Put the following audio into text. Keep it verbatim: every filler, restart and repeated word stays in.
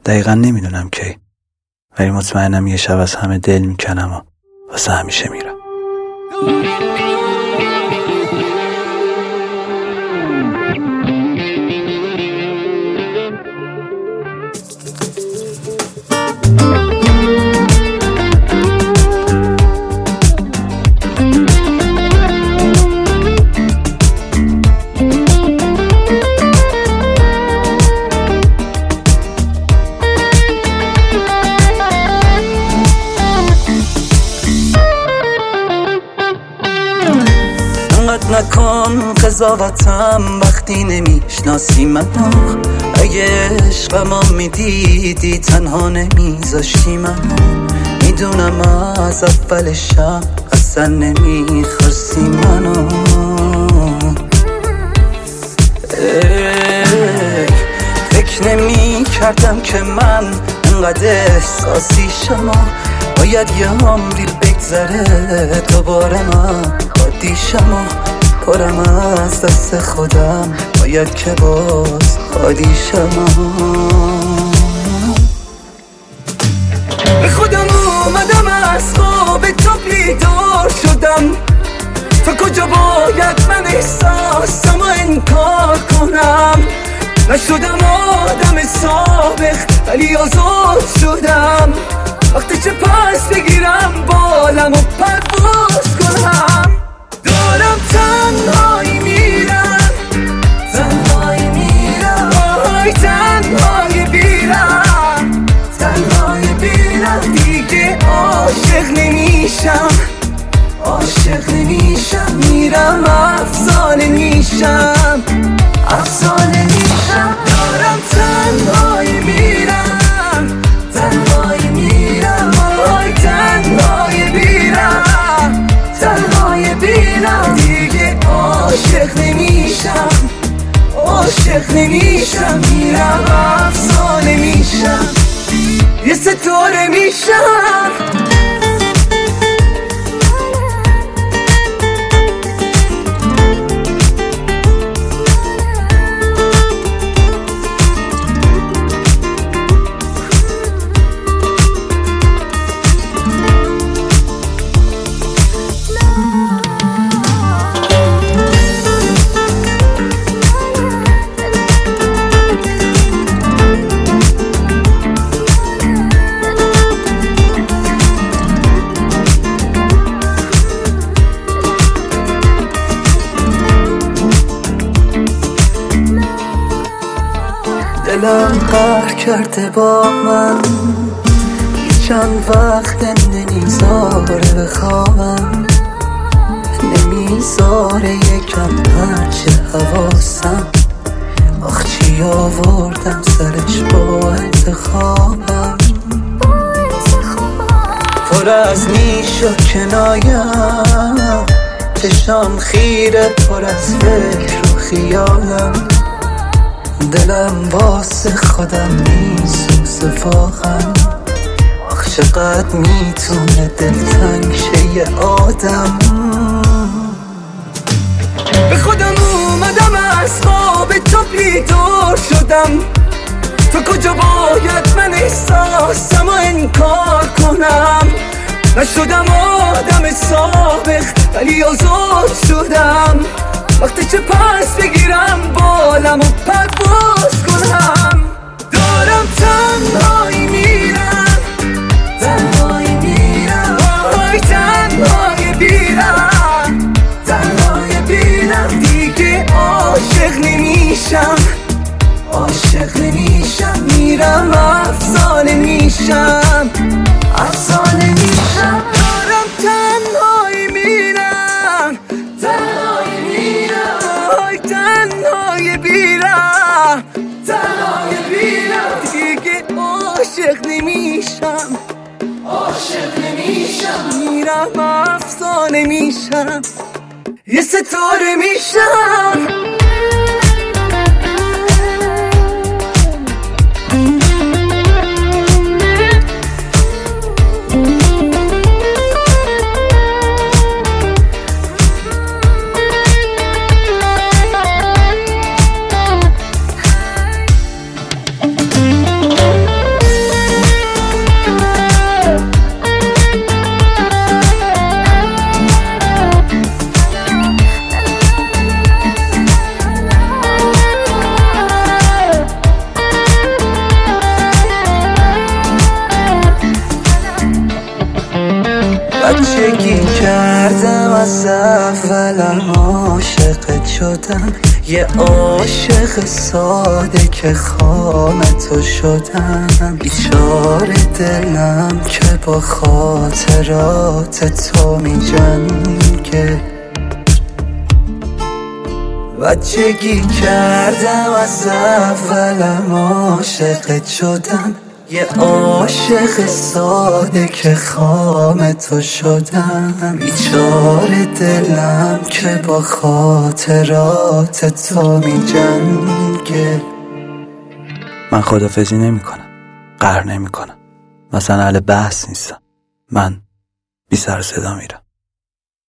دقیقا نمیدونم کی، ولی مطمئنم یه شب از همه دل میکنم و واسه همیشه میرم. نکن قضاوتم وقتی نمیشناسی منو، اگه عشقمو میدیدی تنها نمیذاشتی منو. میدونم از اول شب اصلا نمیخواستی منو. فکر نمی کردم که من انقدر احساسی شما، باید یه عمری بگذره دوباره من عادی شما. پرم از دست خودم باید که باز خالی شما. به خودم اومدم از خواب تو بیدار شدم، تا کجا باید من احساسم و انکار کنم. نشدم آدم سابق ولی آزاد شدم، وقتی چه پس بگیرم بالم و پرواز کنم. دارم تنهایی میرم، تنهایی میرم، آهای تنهایی بیرم، تنهایی بیرم. دیگه عاشق نمیشم، عاشق نمیشم. میرم افسانه میشم، افسانه میشم. دارم تنهایی میرم، تنهایی میرم، آهای تنهایی بیرم، تنهایی بیرم. دیگه عاشق نمیشم، عاشق نمیشم. میرم افسانه میشم، یه ستاره میشم. دلم قهر کرده با من، چند وقت نمیذاره بخوابم، نمیذاره یکم پرچه حواسم. آخ چی آوردم سرش با انتخابم، پر از نیش و کنایم، چشام خیره پر از فکر و خیالم. دلم واسه خودم میسوزه واقعا، آخ چقدر میتونه دلتنگ شه یه آدم. به خودم اومدم از خواب تو بیدار شدم، تا کجا باید من احساسم و انکار کنم. نشدم آدم سابق ولی آزاد شدم، وقتی چه پس بگیرم بالم و پرواز کنم. دارم تنهایی میرم، تنهایی میرم، آهای تنهایی بیرم، تنهایی بیرم. دیگه عاشق نمیشم، عاشق نمیشم. میرم افسانه میشم، افسانه میشم. دارم تنهایی میرم، تنهایی میرم، آهای تنهایی بیرم، تنهایی بیرم. دیگه عاشق نمیشم، عاشق نمیشم. میرم افسانه میشم، یه ستاره میشم. بچگی کردم از اولم عاشقت شدم، یه عاشق ساده که خام تو شدم. بیچاره دلم که با خاطرات تو می جنگه. بچگی کردم از اولم عاشقت شدم، یه عاشق ساده که خام تو شدم. بیچاره دلم که با خاطرات تو می جنگه. من خدافزی نمی کنم، قهر نمی کنم، مثلا اهل بحث نیستم. من بی سر صدا میرم.